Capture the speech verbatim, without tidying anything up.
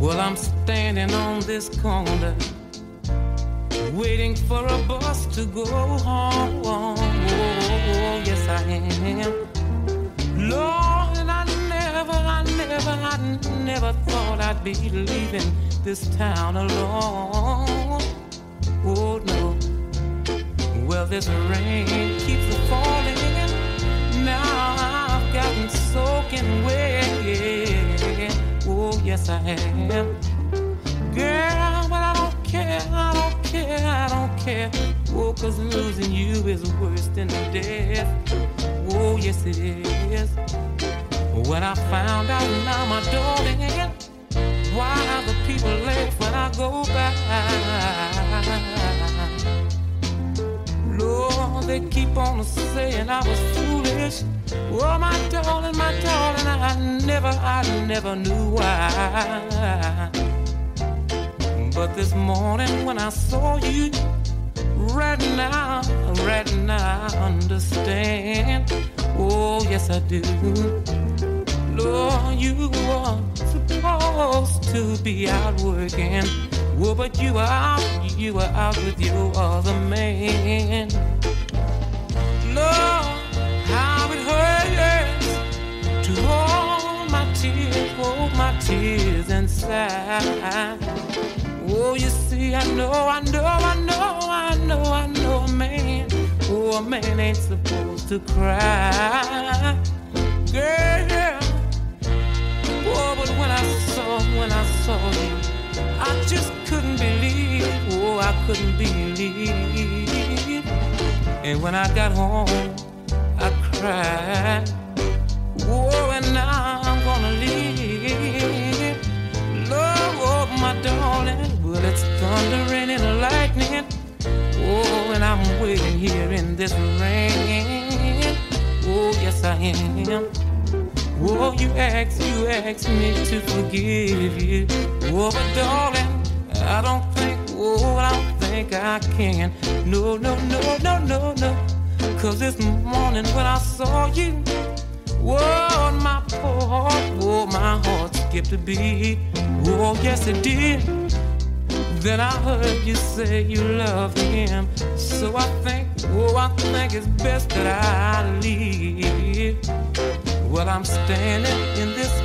Well, I'm standing on this corner, waiting for a bus to go home. Oh, yes, I am. Lord, I never, I never, I never thought I'd be leaving this town alone. Oh, no. Well, this rain keeps falling. Now I've gotten soaking wet. Oh, yes, I am. Girl, but I don't care, I don't care, I don't care. Oh, 'cause losing you is worse than death. Oh, yes, it is. When I found out now, my darling, why the people laugh when I go by. Lord, they keep on saying I was foolish. Oh, my darling, my darling, I never, I never knew why. But this morning when I saw you, right now, right now, I understand. Oh, yes, I do. Lord, you were supposed to be out working. Oh, but you were out, you were out with your other man. Lord, how it hurts to hold my tears, hold my tears inside. Oh, you see, I know, I know, I know, I know, I know a man. Oh, a man ain't supposed to cry. Girl, oh, but when I saw, when I saw you, I just couldn't believe, oh, I couldn't believe. And when I got home, I cried. Oh, and now I'm gonna leave. Lord, oh, my darling, well, it's thundering and lightning. Oh, and I'm waiting here in this rain. Oh, yes, I am. Oh, you asked, you asked me to forgive you. Oh, but darling, I don't think, oh, I don't think I can. No, no, no, no, no, no. 'Cause this morning when I saw you, oh, my poor heart, oh, my heart skipped a beat. Oh, yes, it did. Then I heard you say you love him. So I think, oh, I think it's best that I leave. Well, I'm standing in this